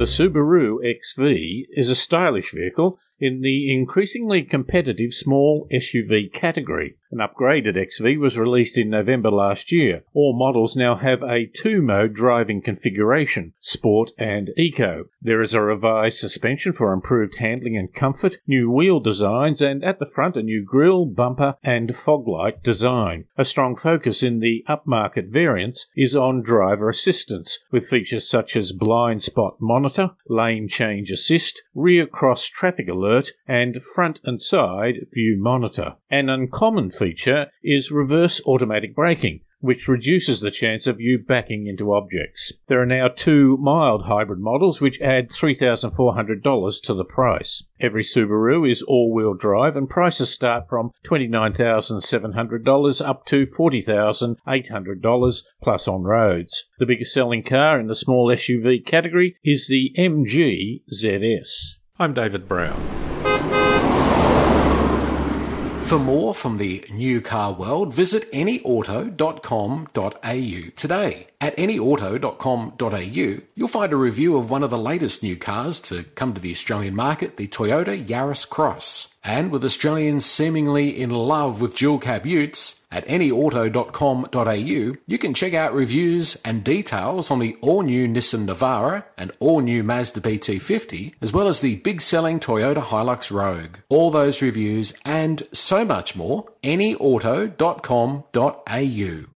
The Subaru XV is a stylish vehicle in the increasingly competitive small SUV category. An upgraded XV was released in November last year. All models now have a two-mode driving configuration, Sport and Eco. There is a revised suspension for improved handling and comfort, new wheel designs, and at the front a new grille, bumper and fog light design. A strong focus in the upmarket variants is on driver assistance, with features such as blind spot monitor, lane change assist, rear cross traffic alert, and front and side view monitor. An uncommon feature is reverse automatic braking, which reduces the chance of you backing into objects. There are now two mild hybrid models which add $3,400 to the price. Every Subaru is all-wheel drive and prices start from $29,700 up to $40,800 plus on roads. The biggest selling car in the small SUV category is the MG ZS. I'm David Brown. For more from the new car world, visit anyauto.com.au today. At anyauto.com.au, you'll find a review of one of the latest new cars to come to the Australian market, the Toyota Yaris Cross. And with Australians seemingly in love with dual cab utes, at anyauto.com.au, you can check out reviews and details on the all-new Nissan Navara and all-new Mazda BT50, as well as the big-selling Toyota Hilux Rogue. All those reviews and so much more, anyauto.com.au.